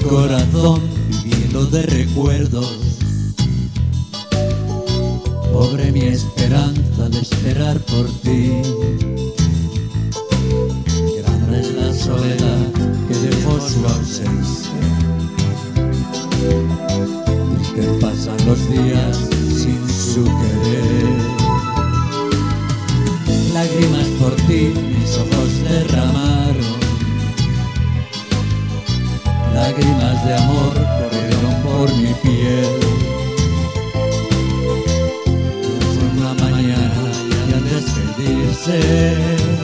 corazón viviendo de recuerdos. Pobre mi esperanza de esperar por ti. Grande es la soledad que dejó su ausencia. Triste pasan los días sin su querer. Lágrimas por ti mis ojos derramaron. Lágrimas de amor corrieron por mi piel. Una mañana y al despedirse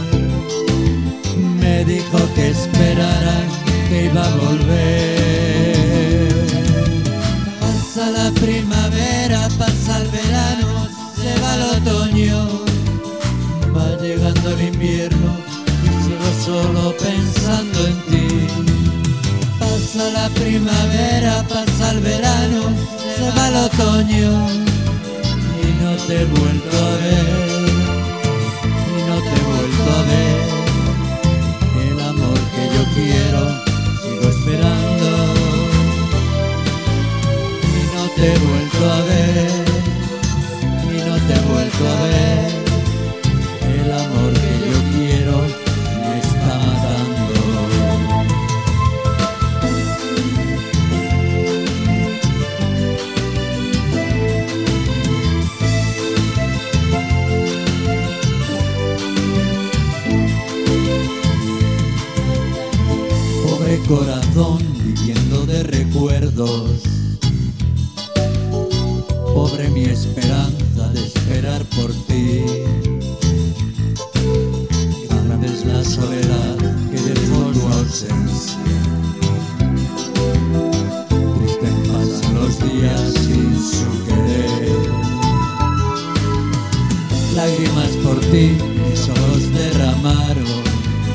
me dijo que esperara, que iba a volver. Pasa la primavera, pasa el verano, se va el otoño, va llegando el invierno y sigo solo pensando en ti. Pasa la primavera, pasa el verano, se va el otoño y no te he vuelto a ver, y no te he vuelto a ver. El amor que yo quiero sigo esperando y no te he vuelto a ver, y no te he vuelto a ver. El amor que yo quiero me está matando. Corazón viviendo de recuerdos. Pobre mi esperanza de esperar por ti. Grande es la soledad que dejó tu ausencia. Triste pasan los días sin su querer. Lágrimas por ti mis ojos derramaron.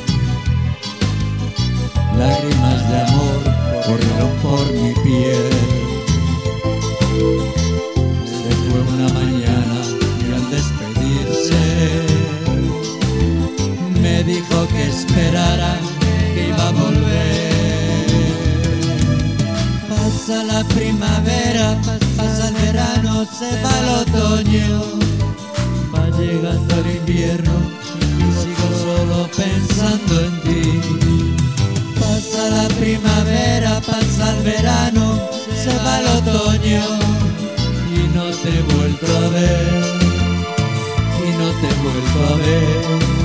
Lágrimas de amor corrieron por mi piel. Se fue una mañana y al despedirse me dijo que esperara, que iba a volver. Pasa la primavera, pasa el verano, se va el otoño, va llegando el invierno y sigo solo pensando en ti. Pasa la primavera, pasa el verano, se va el otoño y no te he vuelto a ver, y no te he vuelto a ver.